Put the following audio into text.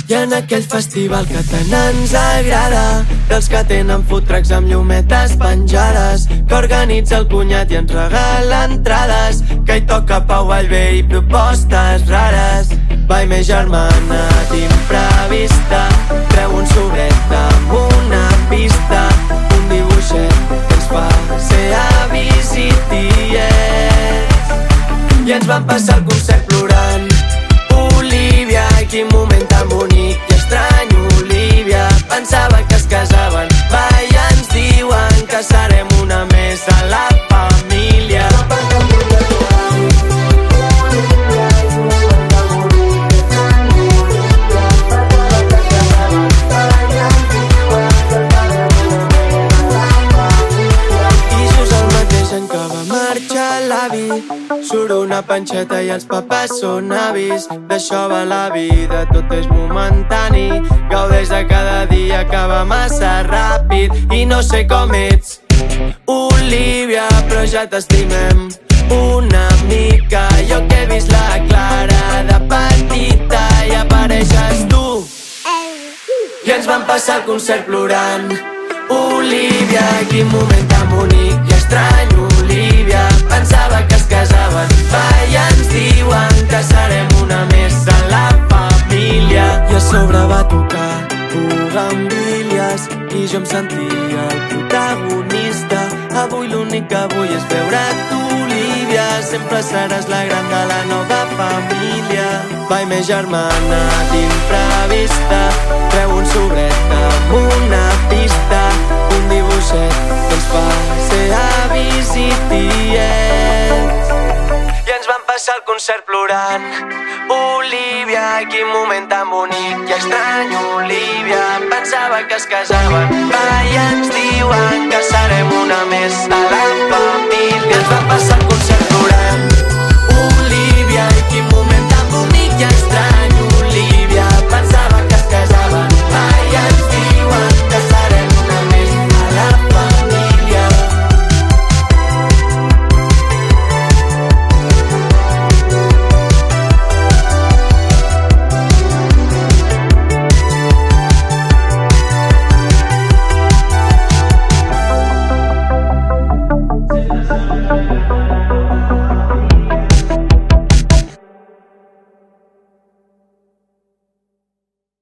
I en aquell festival que tant ens agrada, dels que tenen food trucks amb llumetes penjades, que organitza el cunyat i ens regala entrades, que hi toca Pau Vallvé i propostes rares. Vai, més germana d'imprevista, treu un sobret amb una pista, un dibuixet que ens fa ser avis i tiets. I ens vam passar el concert plorant. Olivia, quin moment tan bonic i estrany. Olivia, pensava que es casaven. Va, i ens diuen que serem una més a la família. Surt una panxeta i els papàs són avis. D'això va la vida, tot és momentani. Gaudeix de cada dia que va massa ràpid. I no sé com ets, Olivia, però ja t'estimem una mica. Jo que he vist la Clara de petita i apareixes tu. I ens vam passar el concert plorant. Olivia, quin moment tan bonic i estrany. Olivia, pensava que es casaven. Va, i ens diuen que serem una més a la família. I a sobre va tocar Bugambilles i jo em sentia el protagonista. Avui l'únic que vull és veure't, Olivia. Sempre seràs la gran de la nova família. Vai, més germana d'imprevista, treu un sobret amb una pista, un dibuixet que ens fa ser avis i tiets. I ens vam passar el concert plorant. Olivia, quin moment tan bonic i estrany. Olivia, pensava que es casaven. Va, i ens diuen que serem una més a la família. I ens vam passar